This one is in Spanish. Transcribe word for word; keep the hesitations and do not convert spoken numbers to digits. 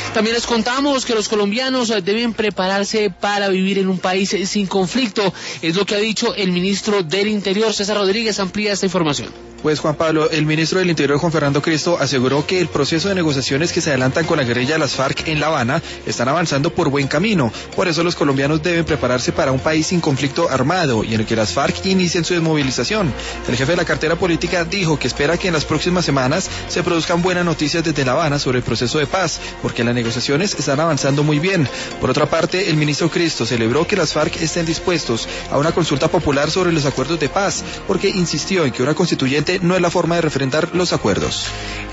También les contamos que los colombianos deben prepararse para vivir en un país sin conflicto, es lo que ha dicho el ministro del Interior, César Rodríguez. Amplía esta información. Pues Juan Pablo, el ministro del Interior, Juan Fernando Cristo, aseguró que el proceso de negociaciones que se adelantan con la guerrilla de las FARC en La Habana están avanzando por buen camino. Por eso los colombianos deben prepararse para un país sin conflicto armado y en el que las FARC inicien su desmovilización. El jefe de la cartera política dijo que espera que en las próximas semanas se produzcan buenas noticias desde La Habana sobre el proceso de paz, porque las negociaciones están avanzando muy bien. Por otra parte, el ministro Cristo celebró que las FARC estén dispuestos a una consulta popular sobre los acuerdos de paz, porque insistió en que una constituyente no es la forma de refrendar los acuerdos.